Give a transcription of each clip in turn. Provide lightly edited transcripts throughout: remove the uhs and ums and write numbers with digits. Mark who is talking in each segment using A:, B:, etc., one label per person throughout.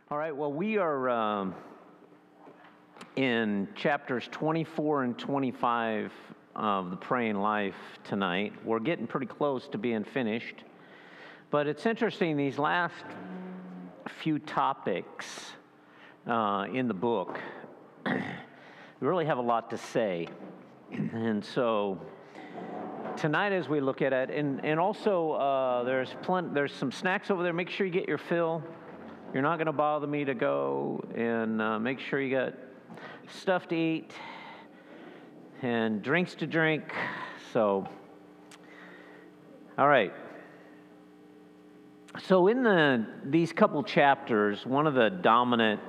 A: All right, well, we are in chapters 24 and 25 of the Praying Life tonight. We're getting pretty close to being finished. But it's interesting, these last few topics in the book really have a lot to say. And so tonight as we look at it, and also there's some snacks over there. Make sure you get your fill. You're not going to bother me to go, and make sure you got stuff to eat and drinks to drink. So, all right. So in these couple chapters, one of the dominant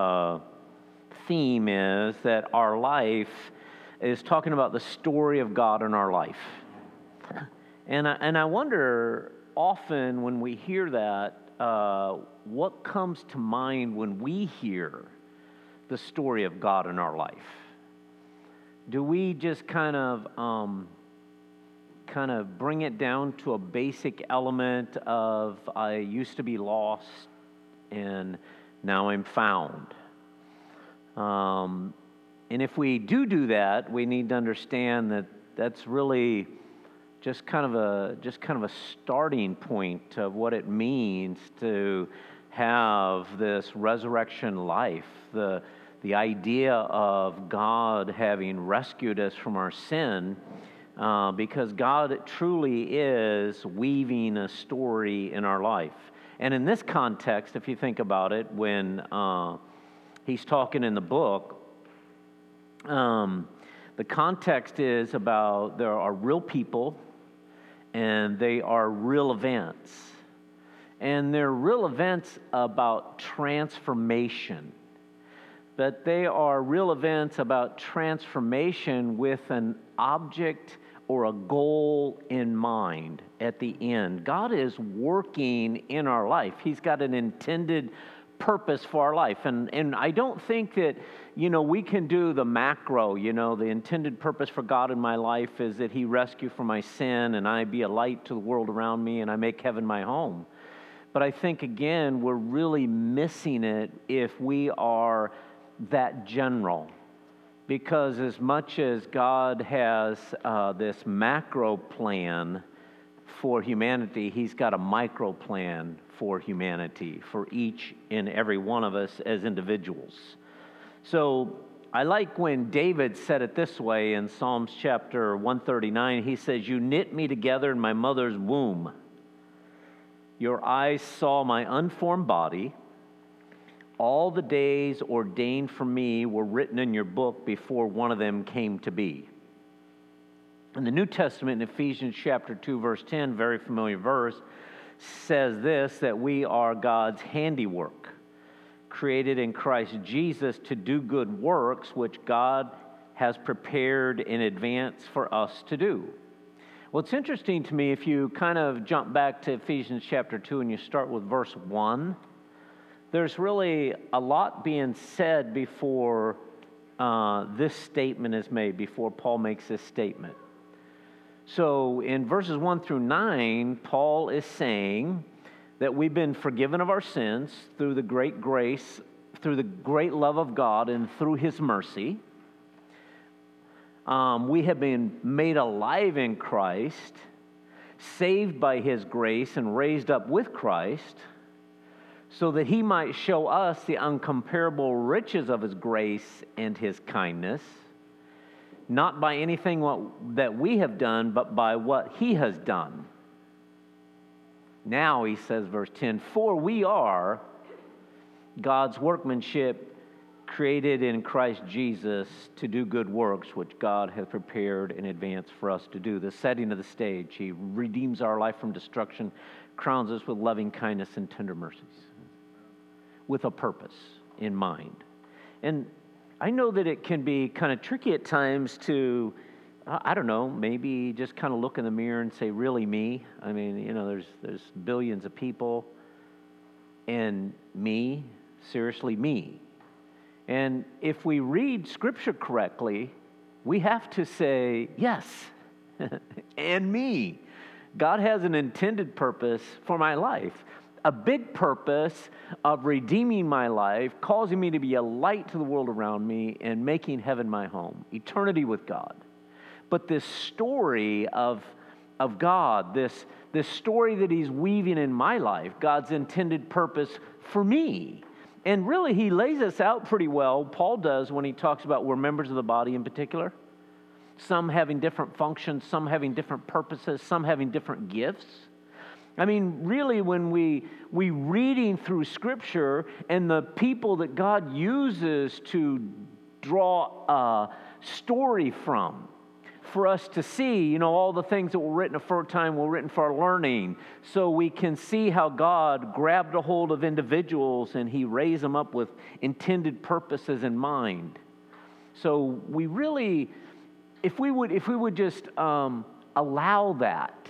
A: theme is that our life is talking about the story of God in our life. And I wonder often when we hear that, what comes to mind when we hear the story of God in our life? Do we just kind of bring it down to a basic element of I used to be lost and now I'm found? And if we do that, we need to understand that that's really just kind of a starting point of what it means to have this resurrection life, the idea of God having rescued us from our sin, because God truly is weaving a story in our life. And in this context, if you think about it, when he's talking in the book, the context is about there are real people and they are real events. And they're real events about transformation. But they are real events about transformation with an object or a goal in mind at the end. God is working in our life. He's got an intended purpose for our life. And I don't think that, we can do the macro, the intended purpose for God in my life is that He rescue from my sin and I be a light to the world around me and I make heaven my home. But I think, again, we're really missing it if we are that general. Because as much as God has this macro plan for humanity, He's got a micro plan for humanity, for each and every one of us as individuals. So I like when David said it this way in Psalms chapter 139. He says, "You knit me together in my mother's womb. Your eyes saw my unformed body. All the days ordained for me were written in your book before one of them came to be." In the New Testament, in Ephesians chapter 2, verse 10, very familiar verse, says this, that we are God's handiwork, created in Christ Jesus to do good works, which God has prepared in advance for us to do. Well, it's interesting to me if you kind of jump back to Ephesians chapter 2 and you start with verse 1, there's really a lot being said before this statement is made, before Paul makes this statement. So in verses 1 through 9, Paul is saying that we've been forgiven of our sins through the great grace, through the great love of God, and through His mercy. We have been made alive in Christ, saved by His grace, and raised up with Christ, so that He might show us the incomparable riches of His grace and His kindness, not by anything that we have done, but by what He has done. Now, he says, verse 10, "For we are God's workmanship, created in Christ Jesus to do good works, which God has prepared in advance for us to do." The setting of the stage. He redeems our life from destruction, crowns us with loving kindness and tender mercies, with a purpose in mind. And I know that it can be kind of tricky at times to, I don't know, maybe just kind of look in the mirror and say, really me? I mean, there's billions of people, and me, seriously me. And if we read Scripture correctly, we have to say, yes, and me. God has an intended purpose for my life. a big purpose of redeeming my life, causing me to be a light to the world around me, and making heaven my home, eternity with God. But this story of God, this story that he's weaving in my life, God's intended purpose for me. And really, he lays this out pretty well. Paul does when he talks about we're members of the body in particular. Some having different functions, some having different purposes, some having different gifts. I mean, really, when we reading through Scripture and the people that God uses to draw a story from, for us to see, all the things that were written aforetime were written for our learning, so we can see how God grabbed a hold of individuals and he raised them up with intended purposes in mind. So we really, if we would just allow that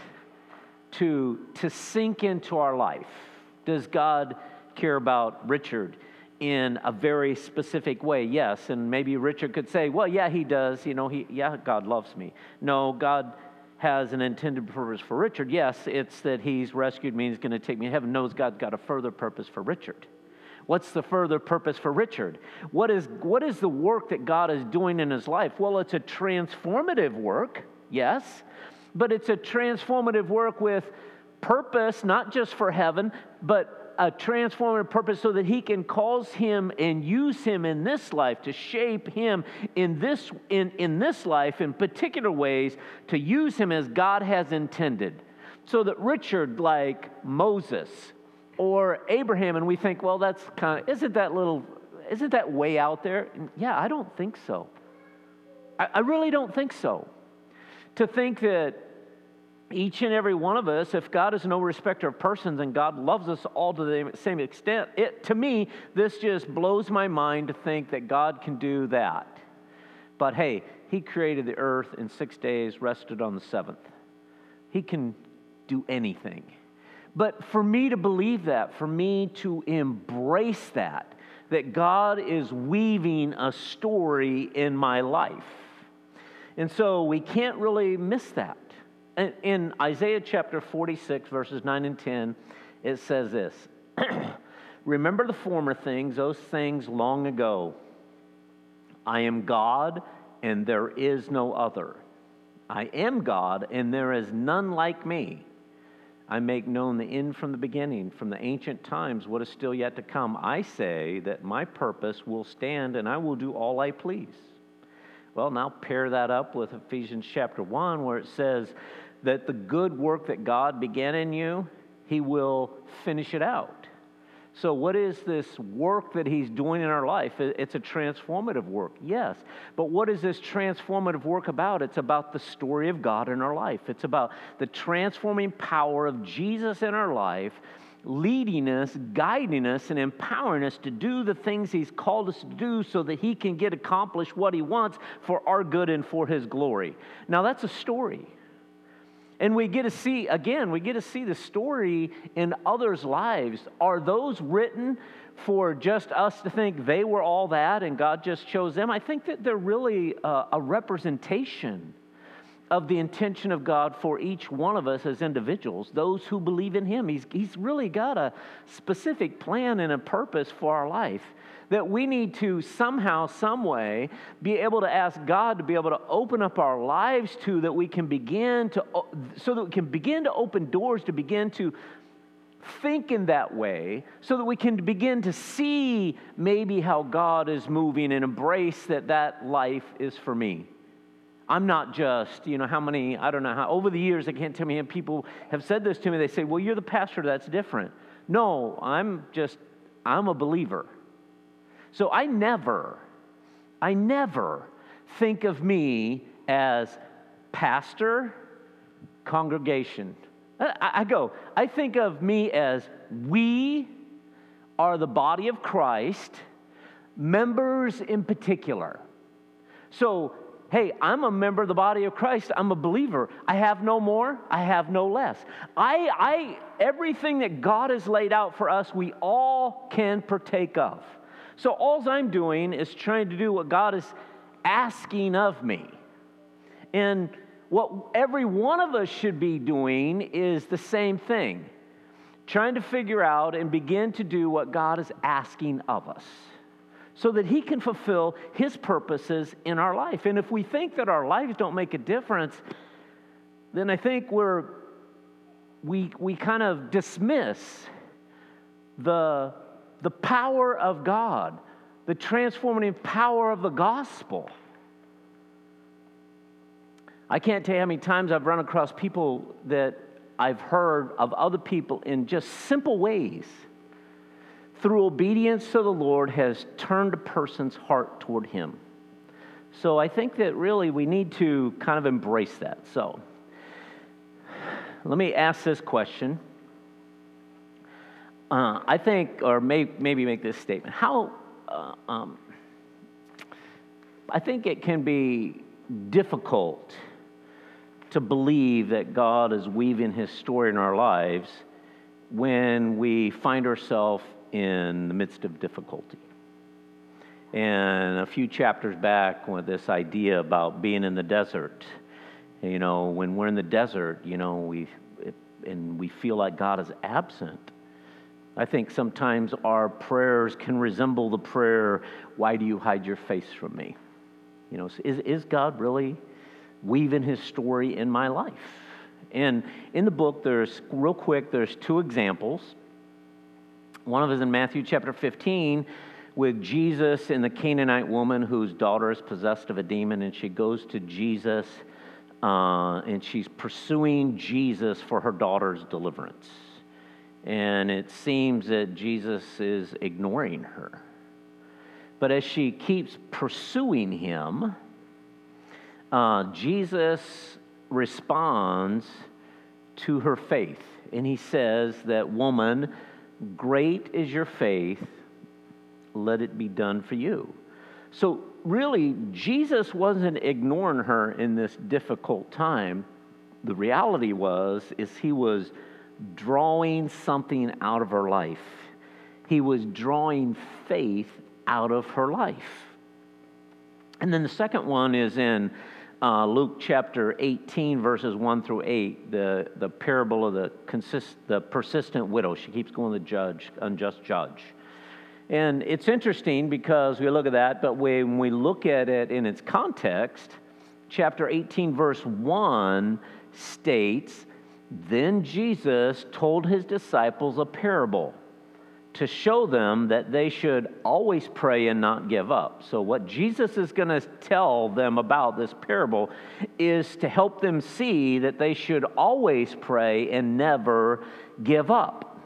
A: to sink into our life. Does God care about Richard in a very specific way? Yes. And maybe Richard could say, well, yeah, he does. God loves me. No, God has an intended purpose for Richard. Yes, it's that he's rescued me and he's going to take me to heaven. No, God's got a further purpose for Richard. What's the further purpose for Richard? What is the work that God is doing in his life? Well, it's a transformative work, yes, but it's a transformative work with purpose, not just for heaven, but a transformative purpose so that he can cause him and use him in this life to shape him in this life in particular ways, to use him as God has intended. So that Richard, like Moses or Abraham, and we think, well, that's isn't that way out there? Yeah, I don't think so. I really don't think so. To think that each and every one of us, if God is no respecter of persons and God loves us all to the same extent, to me, this just blows my mind to think that God can do that. But hey, he created the earth in 6 days, rested on the seventh. He can do anything. But for me to believe that, for me to embrace that God is weaving a story in my life. And so we can't really miss that. In Isaiah chapter 46, verses 9 and 10, it says this, remember the former things, those things long ago. I am God, and there is no other. I am God, and there is none like me. I make known the end from the beginning, from the ancient times, what is still yet to come. I say that my purpose will stand, and I will do all I please. Well, now pair that up with Ephesians chapter 1, where it says that the good work that God began in you, he will finish it out. So what is this work that he's doing in our life? It's a transformative work, yes. But what is this transformative work about? It's about the story of God in our life. It's about the transforming power of Jesus in our life, leading us, guiding us, and empowering us to do the things he's called us to do so that he can get accomplished what he wants for our good and for his glory. Now, that's a story. And we get to see the story in others' lives. Are those written for just us to think they were all that and God just chose them? I think that they're really a representation of the intention of God for each one of us as individuals, those who believe in him. He's really got a specific plan and a purpose for our life that we need to somehow, some way, be able to ask God to be able to open up our lives to, so that we can begin to open doors to begin to think in that way, so that we can begin to see maybe how God is moving and embrace that life is for me. I'm not just, over the years, I can't tell me how many people have said this to me. They say, well, you're the pastor, that's different. No, I'm a believer. So I never think of me as pastor, congregation. I think of me as we are the body of Christ, members in particular. So, hey, I'm a member of the body of Christ. I'm a believer. I have no more. I have no less. Everything that God has laid out for us, we all can partake of. So all I'm doing is trying to do what God is asking of me. And what every one of us should be doing is the same thing. trying to figure out and begin to do what God is asking of us so that He can fulfill His purposes in our life. And if we think that our lives don't make a difference, then I think we kind of dismiss the power of God, the transformative power of the gospel. I can't tell you how many times I've run across people that I've heard of other people in just simple ways, through obedience to the Lord, has turned a person's heart toward Him. So I think that really we need to kind of embrace that. So let me ask this question. I think, or maybe make this statement. I think it can be difficult to believe that God is weaving His story in our lives when we find ourselves in the midst of difficulty. And a few chapters back, with this idea about being in the desert, when we're in the desert, we feel like God is absent. I think sometimes our prayers can resemble the prayer, "Why do you hide your face from me?" Is God really weaving His story in my life? And in the book, there's two examples. One of them is in Matthew chapter 15 with Jesus and the Canaanite woman whose daughter is possessed of a demon, and she goes to Jesus and she's pursuing Jesus for her daughter's deliverance. And it seems that Jesus is ignoring her. But as she keeps pursuing Him, Jesus responds to her faith. And He says that, "Woman, great is your faith, let it be done for you." So really, Jesus wasn't ignoring her in this difficult time. The reality is He was drawing something out of her life. He was drawing faith out of her life. And then the second one is in Luke chapter 18, verses 1 through 8, the parable of the persistent widow. She keeps going to the unjust judge. And it's interesting because we look at that, but when we look at it in its context, chapter 18, verse 1 states, "Then Jesus told His disciples a parable to show them that they should always pray and not give up." So what Jesus is going to tell them about this parable is to help them see that they should always pray and never give up.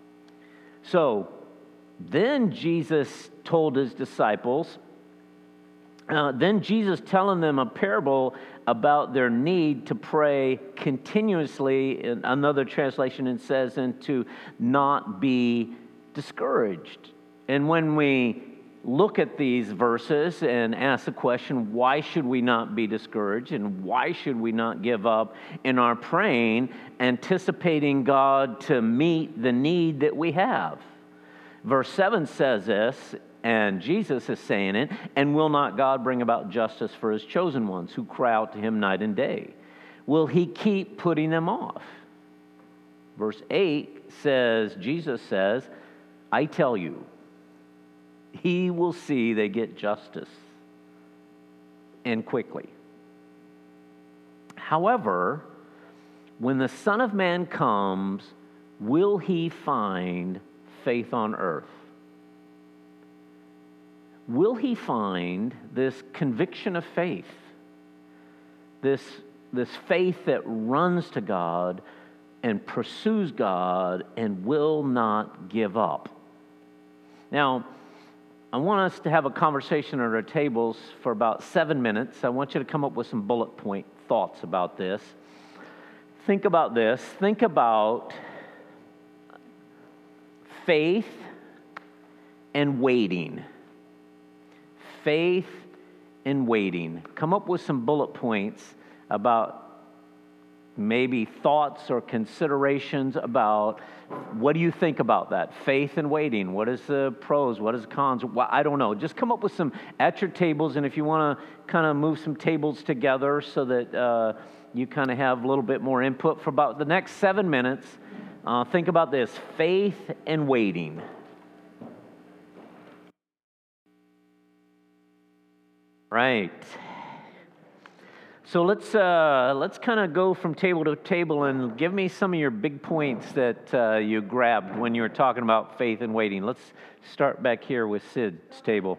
A: So then Jesus told His disciples, then Jesus telling them a parable about their need to pray continuously. In another translation, it says, and to not be discouraged. And when we look at these verses and ask the question, why should we not be discouraged and why should we not give up in our praying, anticipating God to meet the need that we have? Verse 7 says this, and Jesus is saying it, "And will not God bring about justice for His chosen ones who cry out to Him night and day? Will He keep putting them off?" Verse 8 says, Jesus says, "I tell you, He will see they get justice, and quickly. However, when the Son of Man comes, will He find faith on earth?" Will He find this conviction of faith, this faith that runs to God and pursues God and will not give up? Now, I want us to have a conversation at our tables for about 7 minutes. I want you to come up with some bullet point thoughts about this. Think about this. Think about faith and waiting. Faith and waiting. Come up with some bullet points about maybe thoughts or considerations about what do you think about that? Faith and waiting. What is the pros? What is the cons? Well, I don't know. Just come up with some at your tables, and if you want to kind of move some tables together so that you kind of have a little bit more input for about the next 7 minutes, Think about this: faith and waiting. Right. So let's kind of go from table to table and give me some of your big points that you grabbed when you were talking about faith and waiting. Let's start back here with Sid's table.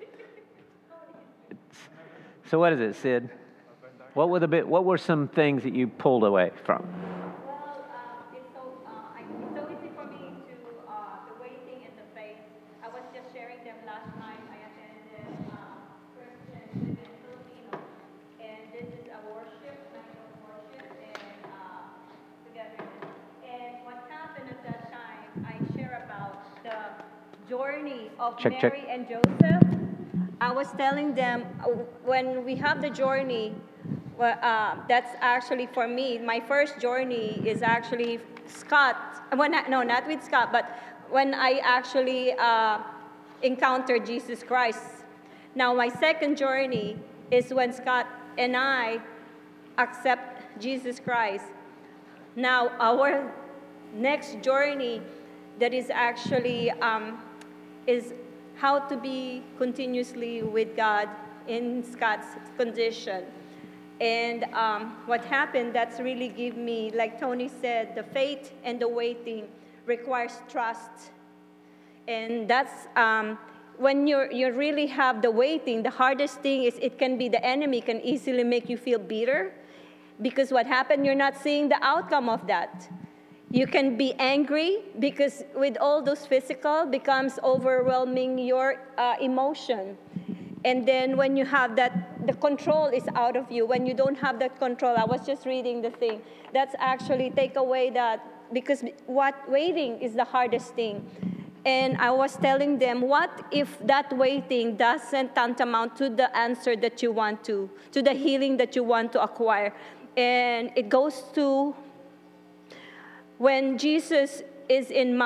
A: So what is it, Sid? What were some things that you pulled away from?
B: It's so easy for me to the waiting and the faith. I was just sharing them last night. I attended Christian in Filipino, and this is a worship night of worship and togetherness. And what happened at that time, I share about the journey of Mary and Joseph. I was telling them when we have the journey. Well, that's actually for me. My first journey is actually Scott. Not with Scott, but when I actually encountered Jesus Christ. Now, my second journey is when Scott and I accept Jesus Christ. Now, our next journey that is actually is how to be continuously with God in Scott's condition. And what happened, that's really give me, like Tony said, the faith and the waiting requires trust. And that's when you really have the waiting, the hardest thing is it can be the enemy can easily make you feel bitter. Because what happened, you're not seeing the outcome of that. You can be angry because with all those physical becomes overwhelming your emotion. And then when you have that, the control is out of you. When you don't have that control, I was just reading the thing. That's actually take away that, because waiting is the hardest thing. And I was telling them, what if that waiting doesn't tantamount to the answer that you want to the healing that you want to acquire? And it goes to when Jesus is in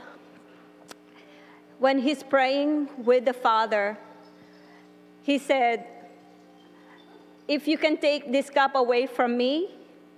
B: when he's praying with the Father, he said, if you can take this cup away from me,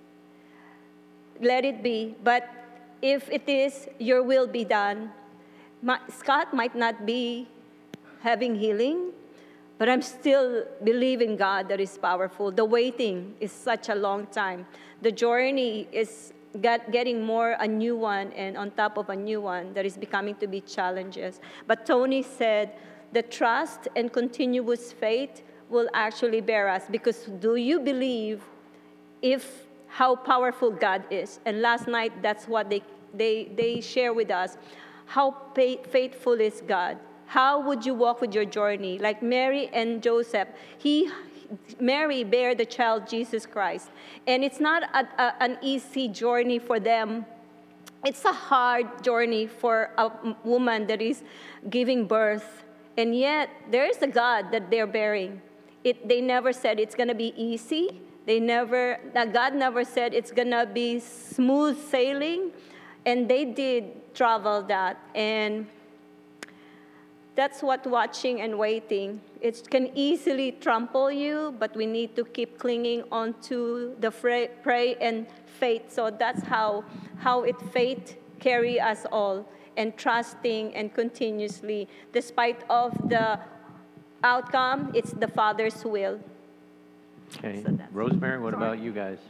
B: let it be. But if it is, your will be done. Scott might not be having healing, but I'm still believing God that is powerful. The waiting is such a long time. The journey is getting more a new one, and on top of a new one, that is becoming to be challenges. But Tony said, the trust and continuous faith will actually bear us, because do you believe how powerful God is? And last night, that's what they share with us. How faithful is God? How would you walk with your journey? Like Mary and Joseph, Mary bare the child Jesus Christ. And it's not an easy journey for them. It's a hard journey for a woman that is giving birth. And yet, there is a God that they're bearing. They never said it's going to be easy. God never said it's going to be smooth sailing. And they did travel that. And that's what watching and waiting. It can easily trample you, but we need to keep clinging onto the pray and faith. So that's how faith carry us all. And trusting and continuously, despite of the outcome, it's the Father's will.
A: Okay. So Rosemary, what about you guys?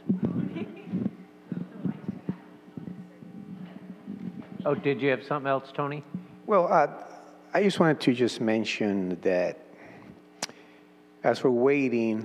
A: Oh, did you have something else, Tony?
C: Well, I just wanted to just mention that as we're waiting,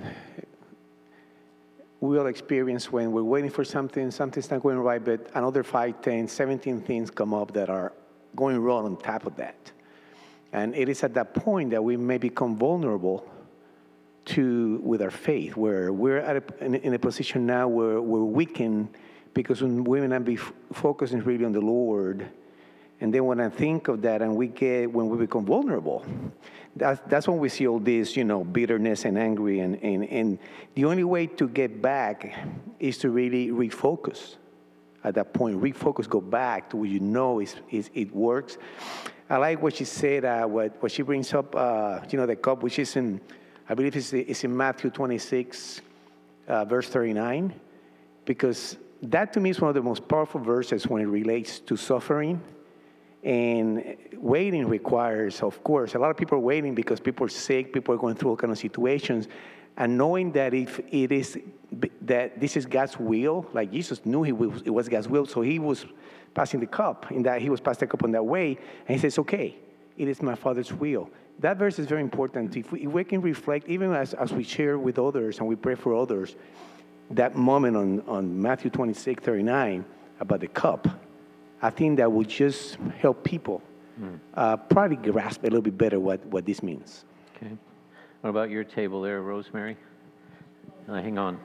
C: we will experience when we're waiting for something's not going right, but another 5, 10, 17 things come up that are going wrong on top of that. And it is at that point that we may become vulnerable with our faith, where we're in a position now where we're weakened because we may not be focusing really on the Lord. And then when I think of that and when we become vulnerable, that's when we see all this, bitterness and angry. And the only way to get back is to really refocus. At that point, refocus, go back to what it works. I like what she said, what she brings up, the cup, which is I believe it's in Matthew 26, verse 39, because that to me is one of the most powerful verses when it relates to suffering. And waiting requires, of course, a lot of people are waiting because people are sick, people are going through all kind of situations. And knowing that if it is, that this is God's will, like Jesus knew it was God's will, so he was passing the cup, in that he was passing the cup in that way. And he says, okay, it is my Father's will. That verse is very important. If we can reflect, even as we share with others and we pray for others, that moment on Matthew 26:39 about the cup, I think that would just help people probably grasp a little bit better what this means.
A: Okay. What about your table there, Rosemary? Hang on.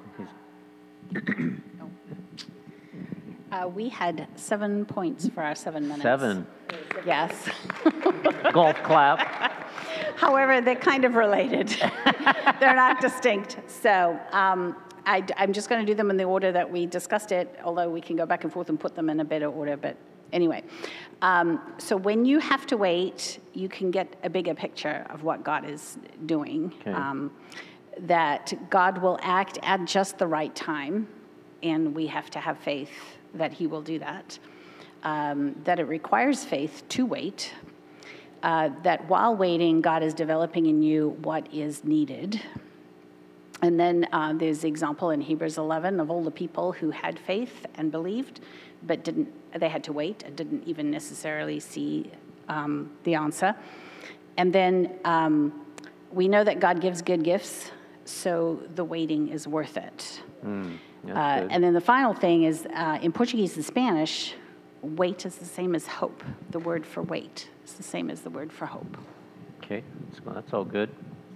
D: We had 7 points for our 7 minutes.
A: 7.
D: Yes.
A: Golf clap.
D: However, they're kind of related. They're not distinct. So I'm just going to do them in the order that we discussed it, although we can go back and forth and put them in a better order. But anyway, so when you have to wait, you can get a bigger picture of what God is doing.
A: Okay.
D: That God will act at just the right time, and we have to have faith that he will do that. That it requires faith to wait. That while waiting, God is developing in you what is needed. And then there's the example in Hebrews 11 of all the people who had faith and believed, but they had to wait and didn't even necessarily see the answer. And then we know that God gives good gifts, so the waiting is worth it. And then the final thing is, in Portuguese and Spanish, wait is the same as hope. The word for wait is the same as the word for hope.
A: Okay, that's all good.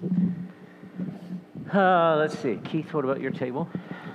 A: Let's see. Keith, what about your table?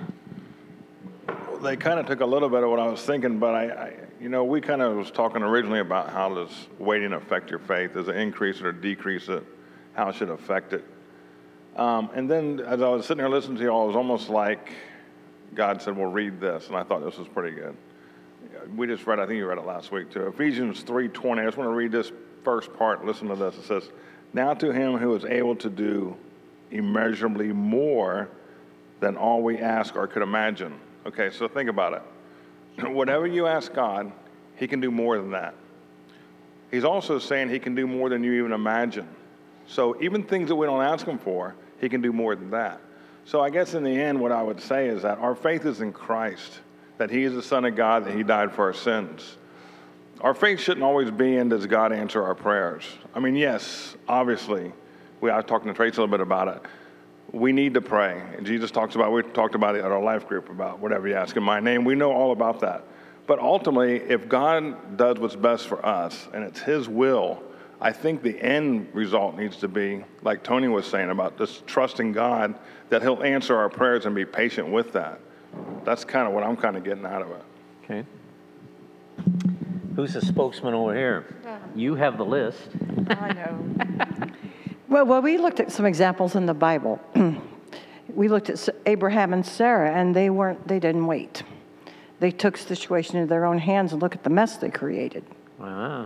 E: They kind of took a little bit of what I was thinking, but we kind of was talking originally about how does waiting affect your faith? Does it increase it or decrease it? How should it affect it? And then as I was sitting there listening to you all, it was almost like God said, well, read this. And I thought this was pretty good. We just read, I think you read it last week too. Ephesians 3:20. I just want to read this first part. Listen to this. It says, now to him who is able to do immeasurably more than all we ask or could imagine. Okay, so think about it. Whatever you ask God, he can do more than that. He's also saying he can do more than you even imagine. So even things that we don't ask him for, he can do more than that. So I guess in the end, what I would say is that our faith is in Christ, that he is the Son of God, that he died for our sins. Our faith shouldn't always be in, does God answer our prayers? I mean, yes, obviously, I was talking to Trace a little bit about it. We need to pray. And we talked about it at our life group, about whatever you ask in my name. We know all about that. But ultimately, if God does what's best for us, and it's his will, I think the end result needs to be, like Tony was saying, about just trusting God that he'll answer our prayers and be patient with that. That's kind of what I'm kind of getting out of it.
A: Okay. Who's the spokesman over here? You have the list.
F: I know. Well, we looked at some examples in the Bible. We looked at Abraham and Sarah, and they didn't wait. They took the situation into their own hands and look at the mess they created.
A: Wow.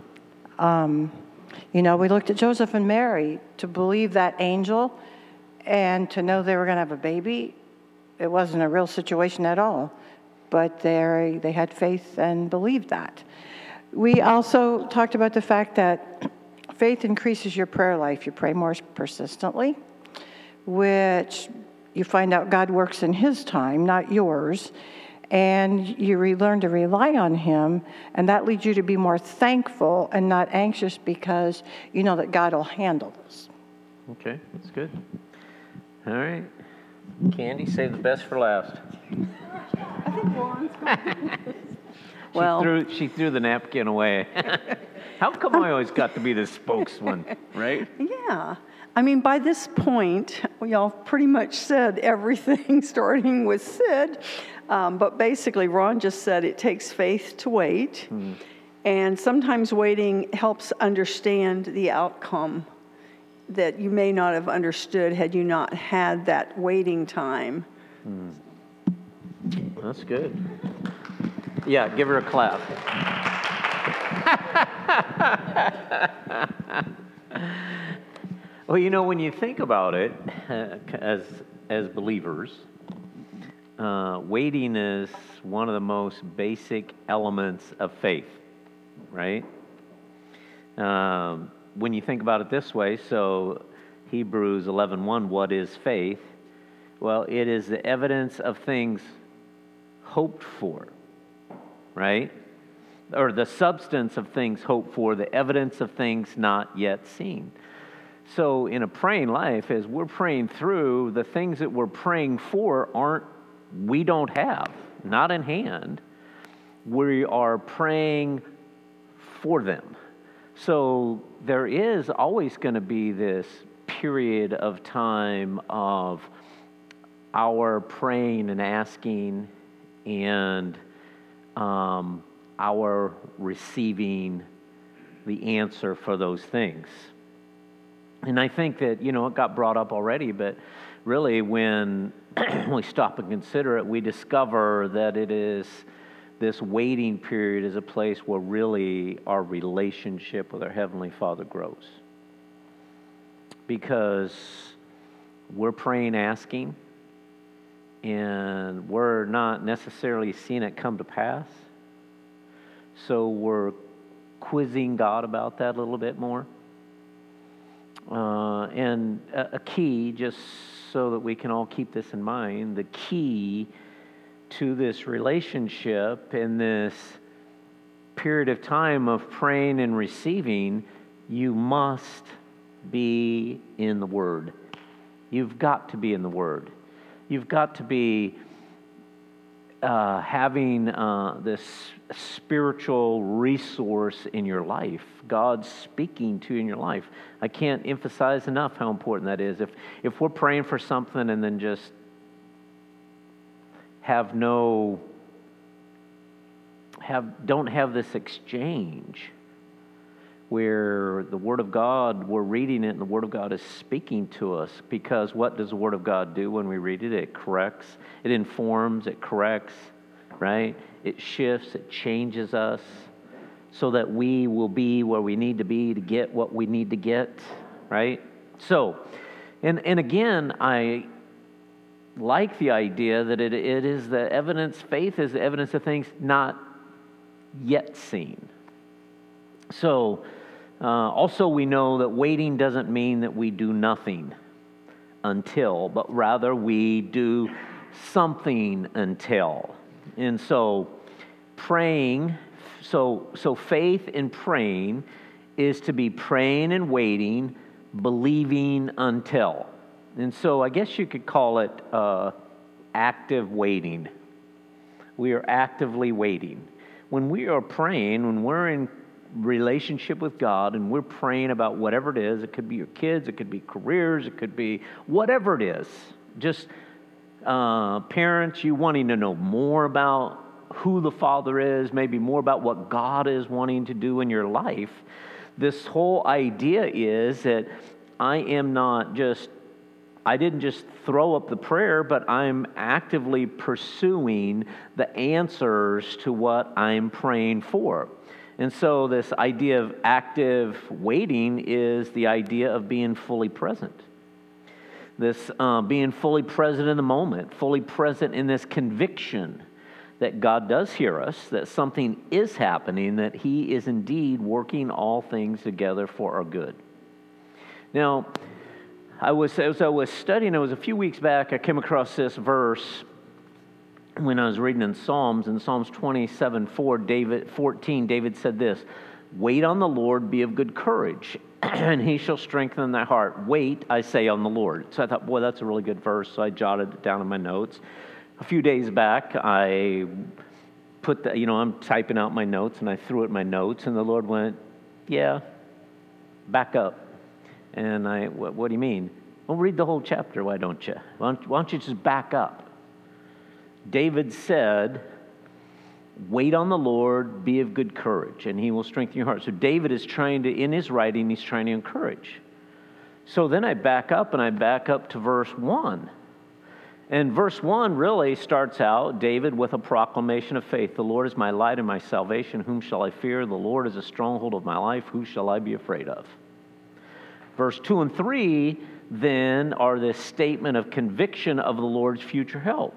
F: We looked at Joseph and Mary to believe that angel and to know they were going to have a baby. It wasn't a real situation at all, but they had faith and believed that. We also talked about the fact that faith increases your prayer life. You pray more persistently, which you find out God works in his time, not yours, and you learn to rely on him, and that leads you to be more thankful and not anxious because you know that God will handle this.
A: Okay, that's good. All right. Candy, save the best for last.
F: I think Ron's
D: Well,
A: She threw the napkin away. How come I always got to be the spokesman, right?
G: Yeah. I mean, by this point, y'all pretty much said everything starting with Sid. But basically, Ron just said it takes faith to wait. And sometimes waiting helps understand the outcome that you may not have understood had you not had that waiting time.
A: That's good. Yeah, give her a clap. Well, when you think about it, as believers, waiting is one of the most basic elements of faith, right? When you think about it this way, so Hebrews 11:1, what is faith? Well, it is the evidence of things hoped for, right? Or the substance of things hoped for, the evidence of things not yet seen. So in a praying life, as we're praying through, the things that we're praying for we don't have, not in hand. We are praying for them. So there is always going to be this period of time of our praying and asking and our receiving the answer for those things. And I think that, it got brought up already, but really when we stop and consider it, we discover that it is this waiting period is a place where really our relationship with our Heavenly Father grows. Because we're praying, asking, and we're not necessarily seeing it come to pass. So we're quizzing God about that a little bit more. And a key, just so that we can all keep this in mind, the key to this relationship in this period of time of praying and receiving, you must be in the Word. You've got to be in the Word. You've got to be having this spiritual resource in your life. God's speaking to you in your life. I can't emphasize enough how important that is. If we're praying for something and then just don't have this exchange where the Word of God, we're reading it and the Word of God is speaking to us, because what does the Word of God do when we read it? It corrects, it informs, it corrects, right? It shifts, it changes us so that we will be where we need to be to get what we need to get, right? So, and again, I like the idea that it is the evidence, faith is the evidence of things not yet seen. So, also we know that waiting doesn't mean that we do nothing until, but rather we do something until. And so praying, so faith in praying is to be praying and waiting, believing until. And so I guess you could call it active waiting. We are actively waiting. When we are praying, when we're in relationship with God and we're praying about whatever it is, it could be your kids, it could be careers, it could be whatever it is, just parents, you wanting to know more about who the Father is, maybe more about what God is wanting to do in your life. This whole idea is that I didn't just throw up the prayer, but I'm actively pursuing the answers to what I'm praying for. And so this idea of active waiting is the idea of being fully present. This being fully present in the moment, fully present in this conviction that God does hear us, that something is happening, that He is indeed working all things together for our good. Now, as I was studying, it was a few weeks back, I came across this verse when I was reading in Psalms 27:14, David said this, "Wait on the Lord, be of good courage, and He shall strengthen thy heart. Wait, I say, on the Lord." So I thought, boy, that's a really good verse, so I jotted it down in my notes. A few days back, I put I'm typing out my notes, and I threw it in my notes, and the Lord went, "Yeah, back up." And what do you mean? Well, read the whole chapter, why don't you? Why don't you just back up? David said, "Wait on the Lord, be of good courage, and He will strengthen your heart." So David is in his writing, he's trying to encourage. So then I back up to verse 1. And verse 1 really starts out, David, with a proclamation of faith. "The Lord is my light and my salvation. Whom shall I fear? The Lord is a stronghold of my life. Who shall I be afraid of?" Verse 2 and 3 then are this statement of conviction of the Lord's future help.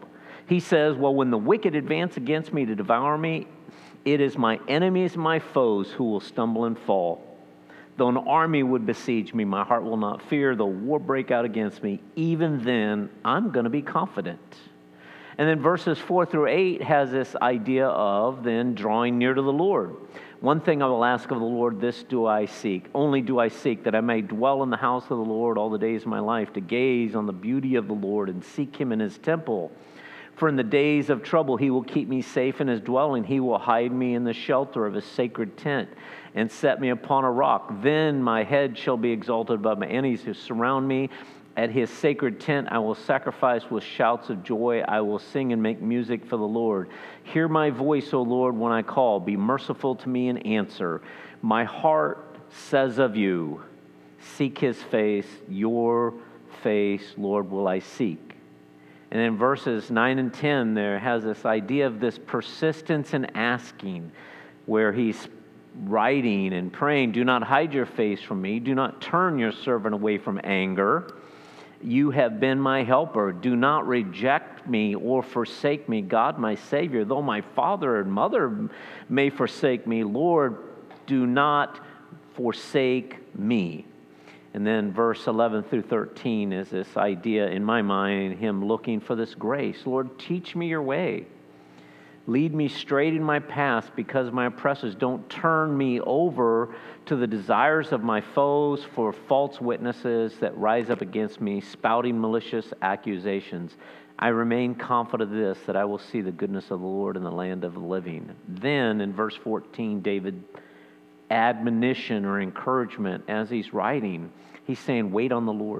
A: He says, well, when the wicked advance against me to devour me, it is my enemies and my foes who will stumble and fall. Though an army would besiege me, my heart will not fear. Though war break out against me, even then I'm going to be confident. And then verses 4 through 8 has this idea of then drawing near to the Lord. One thing I will ask of the Lord, this do I seek. Only do I seek that I may dwell in the house of the Lord all the days of my life, to gaze on the beauty of the Lord and seek him in his temple. For in the days of trouble he will keep me safe in his dwelling. He will hide me in the shelter of his sacred tent and set me upon a rock. Then my head shall be exalted above my enemies who surround me. At his sacred tent I will sacrifice with shouts of joy. I will sing and make music for the Lord. Hear my voice, O Lord, when I call. Be merciful to me and answer. My heart says of you, seek his face. Your face, Lord, will I seek. And in verses 9 and 10, there has this idea of this persistence in asking, where he's writing and praying, do not hide your face from me. Do not turn your servant away from anger. You have been my helper. Do not reject me or forsake me, God, my Savior. Though my father and mother may forsake me, Lord, do not forsake me. And then verse 11 through 13 is this idea in my mind, him looking for this grace. Lord, teach me your way. Lead me straight in my path because of my oppressors. Don't turn me over to the desires of my foes, for false witnesses that rise up against me, spouting malicious accusations. I remain confident of this, that I will see the goodness of the Lord in the land of the living. Then in verse 14, David admonition or encouragement as he's writing. He's saying, wait on the Lord.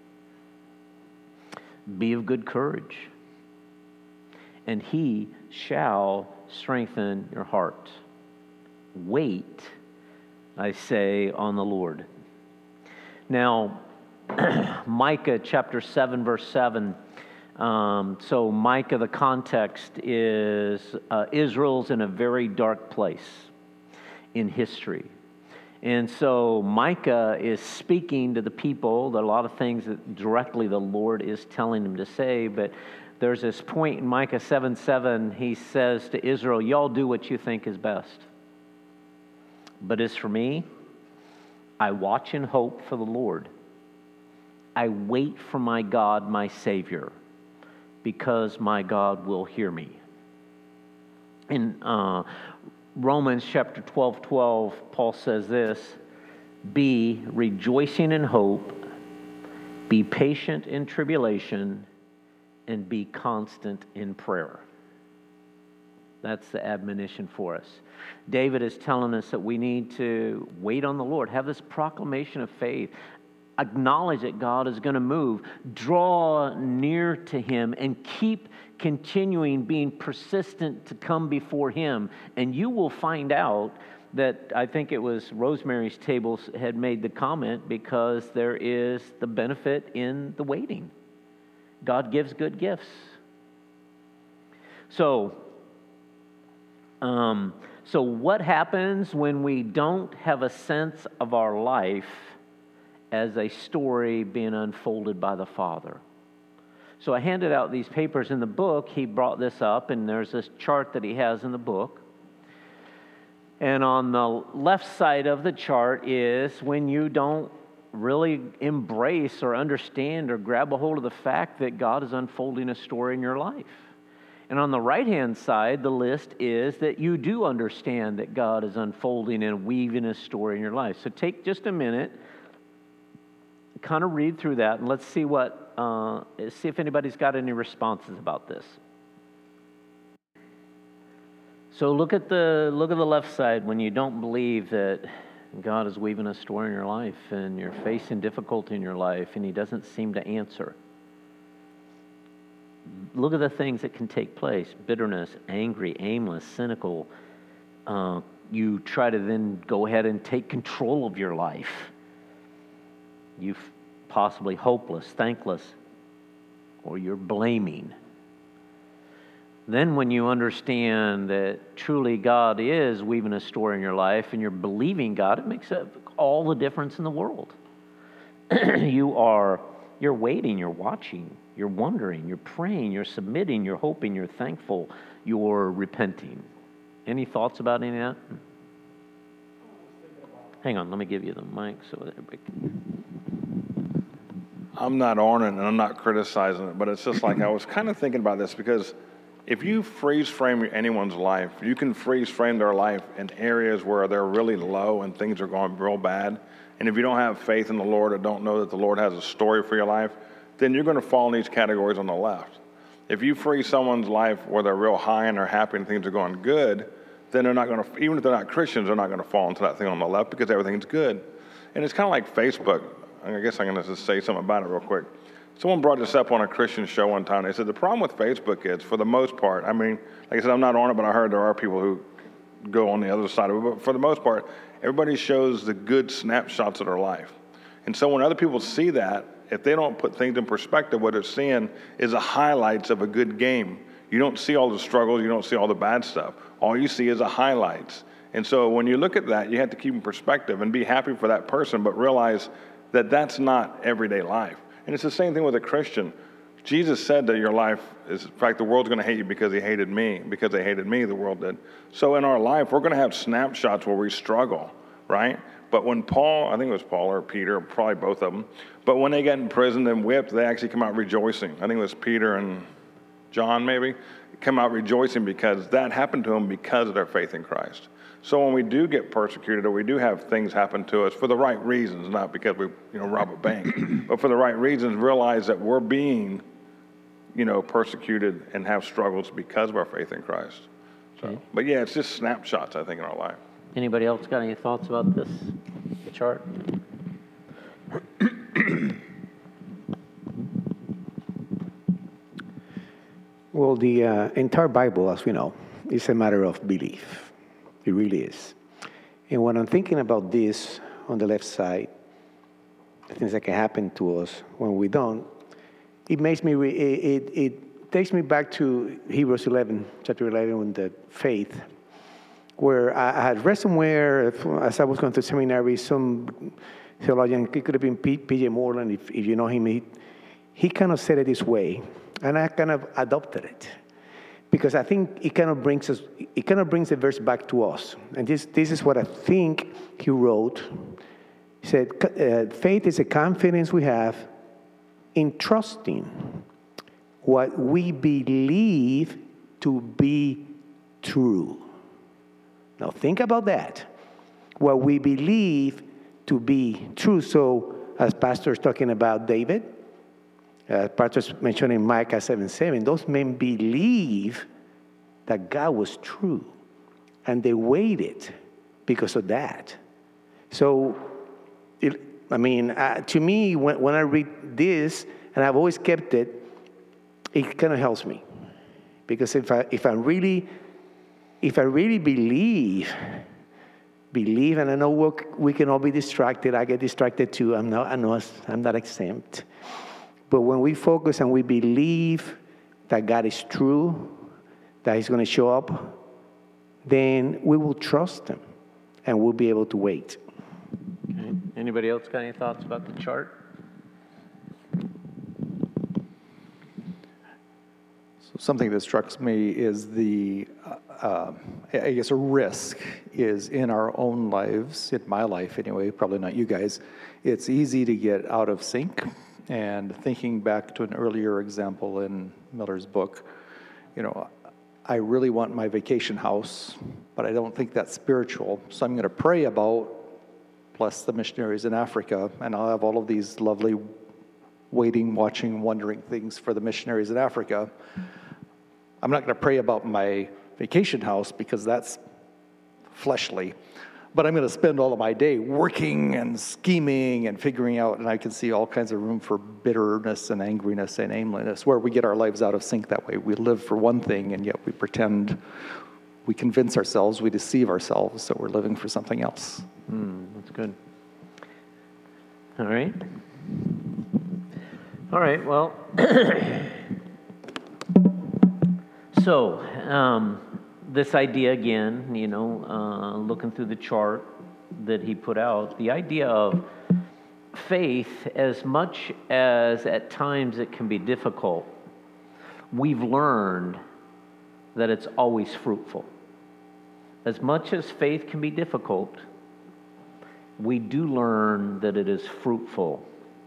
A: Be of good courage, and he shall strengthen your heart. Wait, I say, on the Lord. Now, Micah chapter 7, verse 7. So Micah, the context is Israel's in a very dark place in history. And so Micah is speaking to the people. There are a lot of things that directly the Lord is telling him to say, but there's this point in Micah 7:7, he says to Israel, y'all do what you think is best. But as for me, I watch and hope for the Lord. I wait for my God, my Savior, because my God will hear me. In Romans chapter 12:12, Paul says this, be rejoicing in hope, be patient in tribulation, and be constant in prayer. That's the admonition for us. David is telling us that we need to wait on the Lord, have this proclamation of faith, acknowledge that God is going to move, draw near to him, and keep continuing being persistent to come before him. And you will find out that, I think it was Rosemary's Tables had made the comment, because there is the benefit in the waiting. God gives good gifts. So what happens when we don't have a sense of our life as a story being unfolded by the Father? So I handed out these papers in the book. He brought this up, and there's this chart that he has in the book. And on the left side of the chart is when you don't really embrace or understand or grab a hold of the fact that God is unfolding a story in your life. And on the right-hand side, the list is that you do understand that God is unfolding and weaving a story in your life. So take just a minute, kind of read through that, and let's see see if anybody's got any responses about this. So look at the left side when you don't believe that God is weaving a story in your life and you're facing difficulty in your life and he doesn't seem to answer. Look at the things that can take place. Bitterness, angry, aimless, cynical. You try to then go ahead and take control of your life. You're possibly hopeless, thankless, or you're blaming. Then when you understand that truly God is weaving a story in your life and you're believing God, it makes all the difference in the world. You are You're waiting, you're watching, you're wondering, you're praying, you're submitting, you're hoping, you're thankful, you're repenting. Any thoughts about any of that? Hang on, let me give you the mic so that everybody can.
E: I'm not on it and I'm not criticizing it, but it's just like I was kind of thinking about this because if you freeze frame anyone's life, you can freeze frame their life in areas where they're really low and things are going real bad. And if you don't have faith in the Lord or don't know that the Lord has a story for your life, then you're going to fall in these categories on the left. If you freeze someone's life where they're real high and they're happy and things are going good, then they're not going to, even if they're not Christians, they're not going to fall into that thing on the left because everything's good. And it's kind of like Facebook. I guess I'm going to just say something about it real quick. Someone brought this up on a Christian show one time. They said the problem with Facebook is, for the most part, I mean, like I said, I'm not on it, but I heard there are people who go on the other side of it. But for the most part, everybody shows the good snapshots of their life. And so when other people see that, if they don't put things in perspective, what they're seeing is the highlights of a good game. You don't see all the struggles. You don't see all the bad stuff. All you see is the highlights. And so when you look at that, you have to keep in perspective and be happy for that person, but realize that that's not everyday life. And it's the same thing with a Christian. Jesus said that your life is, in fact, the world's going to hate you because he hated me. Because they hated me, the world did. So in our life, we're going to have snapshots where we struggle, right? But when Paul, I think it was Paul or Peter, probably both of them, but when they get in prison and whipped, they actually come out rejoicing. I think it was Peter and John maybe, come out rejoicing because that happened to them because of their faith in Christ. So when we do get persecuted or we do have things happen to us for the right reasons, not because we rob a bank, but for the right reasons, realize that we're being persecuted and have struggles because of our faith in Christ. So, but yeah, it's just snapshots, I think, in our life.
A: Anybody else got any thoughts about this chart?
C: Well, the entire Bible, as we know, is a matter of belief. It really is. And when I'm thinking about this on the left side, the things that can happen to us when we don't, it makes me, it takes me back to Hebrews 11, chapter 11, with the faith, where I had read somewhere, as I was going to seminary, some theologian, it could have been P.J. Moreland, if you know him, he kind of said it this way, and I kind of adopted it. Because I think it kind of brings the verse back to us. And this is what I think he wrote. He said, faith is a confidence we have in trusting what we believe to be true. Now think about that. What we believe to be true. So as Pastor's talking about David, Pastor's mentioning Micah 7:7, those men believe that God was true, and they waited because of that. So, to me, when I read this, and I've always kept it, it kind of helps me, because if I really believe, and I know we can all be distracted. I get distracted too. I'm not exempt. But when we focus and we believe that God is true, that he's going to show up, then we will trust him and we'll be able to wait.
A: Okay. Anybody else got any thoughts about the chart?
H: So something that strikes me is a risk is in our own lives, in my life anyway, probably not you guys. It's easy to get out of sync. And thinking back to an earlier example in Miller's book, I really want my vacation house, but I don't think that's spiritual. So I'm going to pray about, bless the missionaries in Africa, and I'll have all of these lovely waiting, watching, wondering things for the missionaries in Africa. I'm not going to pray about my vacation house because that's fleshly. But I'm going to spend all of my day working and scheming and figuring out, and I can see all kinds of room for bitterness and angriness and aimlessness, where we get our lives out of sync that way. We live for one thing, and yet we pretend, we convince ourselves, we deceive ourselves that we're living for something else.
A: That's good. All right, well, so, this idea again, looking through the chart that he put out, the idea of faith, as much as at times it can be difficult, we've learned that it's always fruitful. As much as faith can be difficult, we do learn that it is fruitful.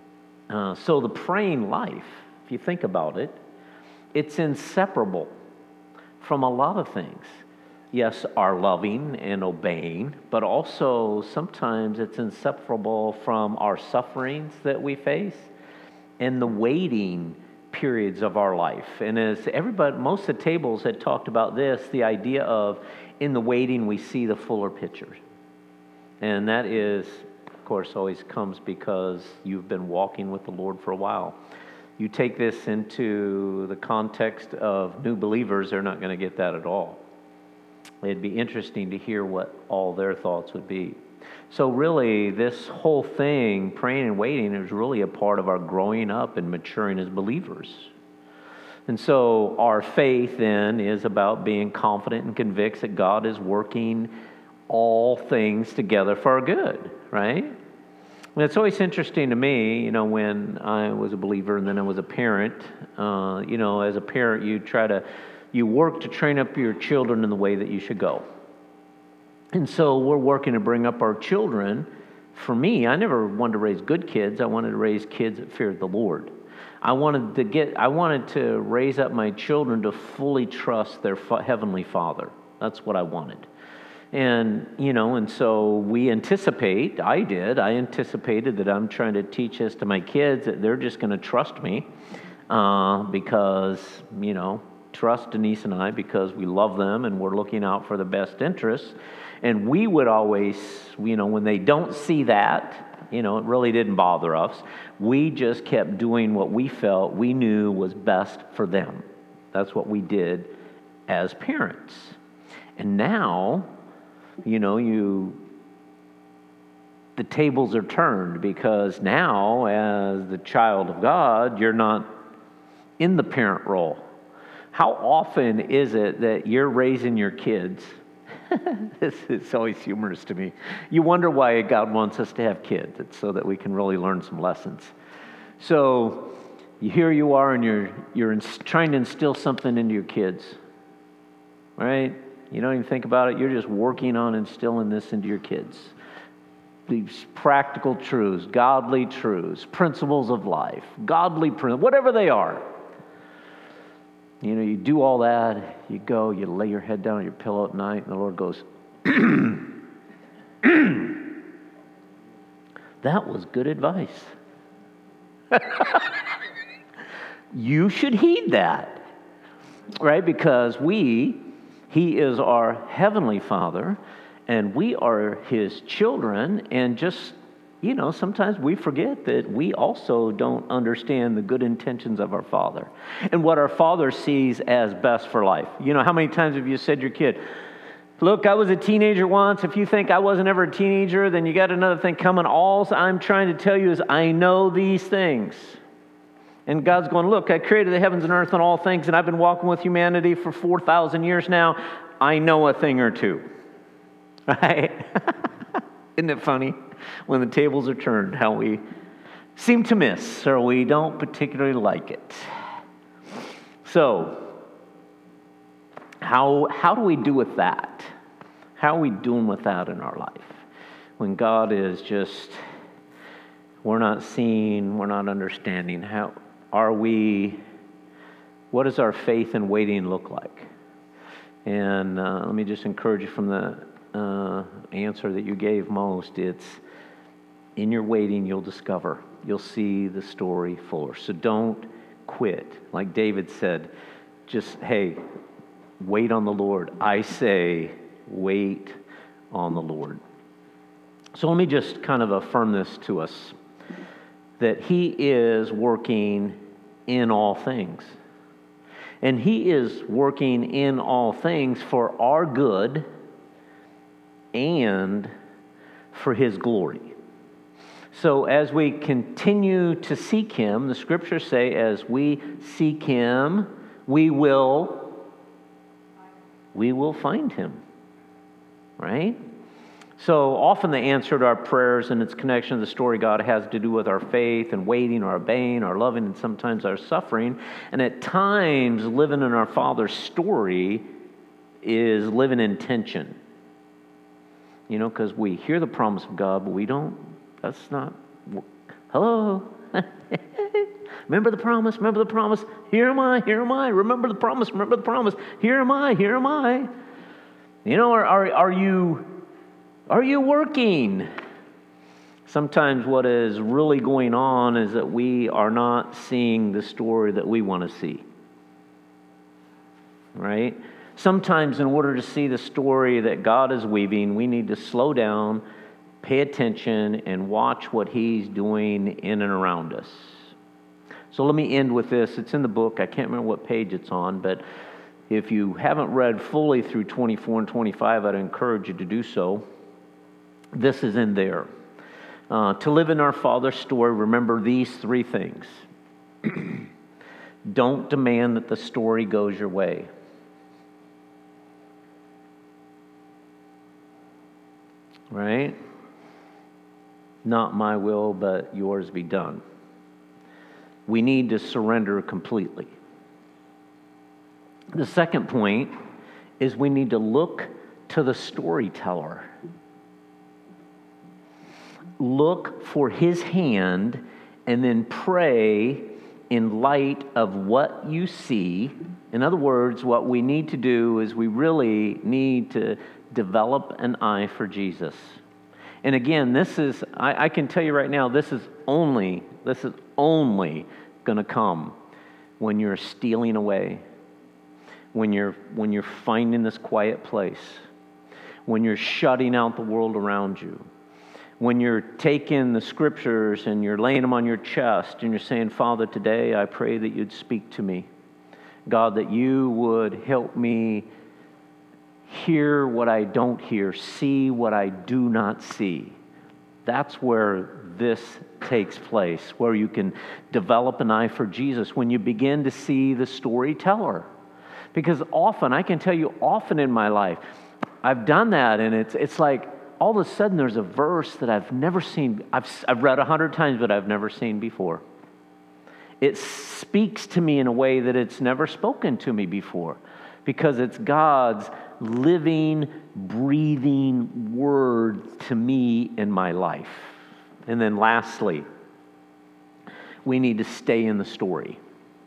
A: So the praying life, if you think about it, it's inseparable from a lot of things. Yes, our loving and obeying, but also sometimes it's inseparable from our sufferings that we face and the waiting periods of our life. And as everybody, most of the tables had talked about this, the idea of in the waiting we see the fuller picture. And that is, of course, always comes because you've been walking with the Lord for a while. You take this into the context of new believers, they're not going to get that at all. It'd be interesting to hear what all their thoughts would be. So really, this whole thing, praying and waiting, is really a part of our growing up and maturing as believers. And so our faith then is about being confident and convinced that God is working all things together for our good, right? And it's always interesting to me, you know, when I was a believer and then I was a parent, you know, as a parent, you work to train up your children in the way that you should go. And so we're working to bring up our children. For me, I never wanted to raise good kids. I wanted to raise kids that feared the Lord. I wanted to raise up my children to fully trust their Heavenly Father. That's what I wanted. And, you know, and so I anticipated that I'm trying to teach this to my kids, that they're just going to trust me because, you know, trust Denise and I because we love them and we're looking out for the best interests. And we would always, you know, when they don't see that, you know, it really didn't bother us. We just kept doing what we felt we knew was best for them. That's what we did as parents. And now, you know, the tables are turned because now, as the child of God, you're not in the parent role. How often is it that you're raising your kids? This is always humorous to me. You wonder why God wants us to have kids. It's so that we can really learn some lessons. So here you are, and you're trying to instill something into your kids, right? You don't even think about it. You're just working on instilling this into your kids. These practical truths, godly truths, principles of life, godly principles, whatever they are. You know, you do all that, you go, you lay your head down on your pillow at night, and the Lord goes, that was good advice. You should heed that, right? Because He is our Heavenly Father, and we are His children, and just, you know, sometimes we forget that we also don't understand the good intentions of our Father and what our Father sees as best for life. You know, how many times have you said to your kid, look, I was a teenager once. If you think I wasn't ever a teenager, then you got another thing coming. All I'm trying to tell you is I know these things. And God's going, look, I created the heavens and earth and all things, and I've been walking with humanity for 4,000 years now. I know a thing or two. Right? Isn't it funny? When the tables are turned, how we seem to miss, or we don't particularly like it. So, how do we do with that? How are we doing with that in our life? When God is just, we're not seeing, we're not understanding. How are we, what does our faith and waiting look like? And let me just encourage you from the answer that you gave most. It's, in your waiting, you'll discover. You'll see the story fuller. So don't quit. Like David said, just, hey, wait on the Lord. I say, wait on the Lord. So let me just kind of affirm this to us, that He is working in all things. And He is working in all things for our good and for His glory. So as we continue to seek Him, the Scriptures say, as we seek Him, we will find Him, right? So often the answer to our prayers and its connection to the story God has to do with our faith and waiting or obeying, our loving, and sometimes our suffering. And at times, living in our Father's story is living in tension. You know, because we hear the promise of God, but we don't, that's not, hello? Remember the promise, remember the promise. Here am I, here am I. Remember the promise, remember the promise. Here am I, here am I. You know, are you working? Sometimes what is really going on is that we are not seeing the story that we want to see. Right? Sometimes in order to see the story that God is weaving, we need to slow down, pay attention, and watch what He's doing in and around us. So let me end with this. It's in the book. I can't remember what page it's on, but if you haven't read fully through 24 and 25, I'd encourage you to do so. This is in there. To live in our Father's story, remember these three things. Don't demand that the story goes your way. Right? Not my will, but yours be done. We need to surrender completely. The second point is we need to look to the storyteller. Look for his hand and then pray in light of what you see. In other words, what we need to do is we really need to develop an eye for Jesus. And again, this is, I can tell you right now, this is only going to come when you're stealing away, when you're finding this quiet place, when you're shutting out the world around you, when you're taking the scriptures and you're laying them on your chest and you're saying, Father, today I pray that you'd speak to me. God, that you would help me hear what I don't hear, see what I do not see. That's where this takes place, where you can develop an eye for Jesus when you begin to see the storyteller. Because often, I can tell you, often in my life, I've done that, and it's like all of a sudden there's a verse that I've never seen. I've read 100 times, but I've never seen before. It speaks to me in a way that it's never spoken to me before, because it's God's living, breathing word to me in my life. And then lastly, we need to stay in the story.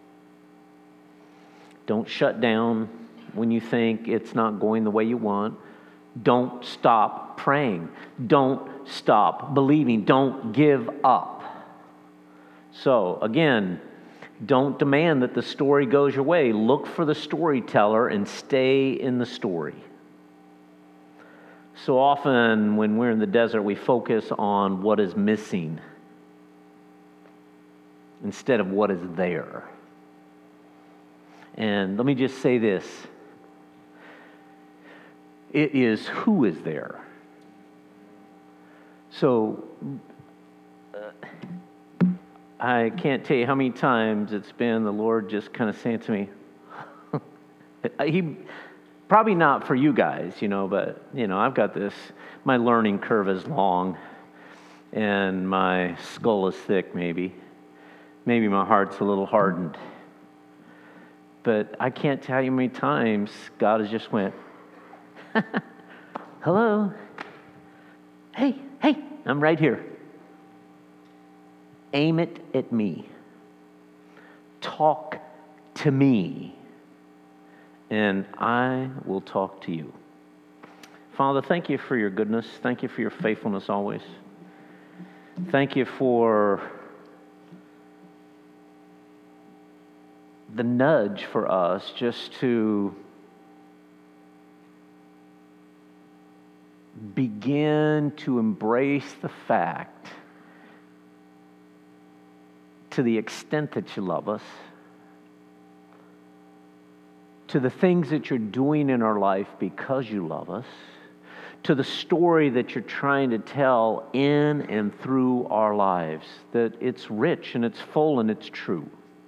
A: Don't shut down when you think it's not going the way you want. Don't stop praying. Don't stop believing. Don't give up. So, again, don't demand that the story goes your way. Look for the storyteller and stay in the story. So often when we're in the desert, we focus on what is missing instead of what is there. And let me just say this. It is who is there. So I can't tell you how many times it's been the Lord just kind of saying to me, He probably not for you guys, but, I've got this, my learning curve is long and my skull is thick maybe. Maybe my heart's a little hardened. But I can't tell you how many times God has just went, hello, hey, I'm right here. Aim it at me. Talk to me. And I will talk to you. Father, thank you for your goodness. Thank you for your faithfulness always. Thank you for the nudge for us just to begin to embrace the fact, to the extent that you love us, to the things that you're doing in our life because you love us, to the story that you're trying to tell in and through our lives, that it's rich and it's full and it's true.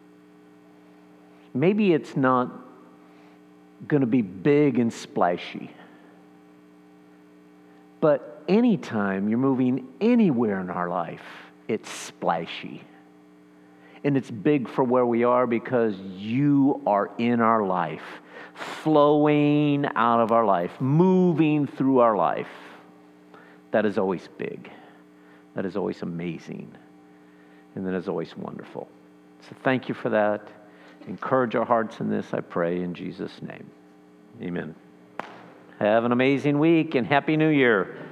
A: Maybe it's not going to be big and splashy, but anytime you're moving anywhere in our life, it's splashy. And it's big for where we are because you are in our life, flowing out of our life, moving through our life. That is always big. That is always amazing. And that is always wonderful. So thank you for that. Encourage our hearts in this, I pray, in Jesus' name. Amen. Have an amazing week and Happy New Year.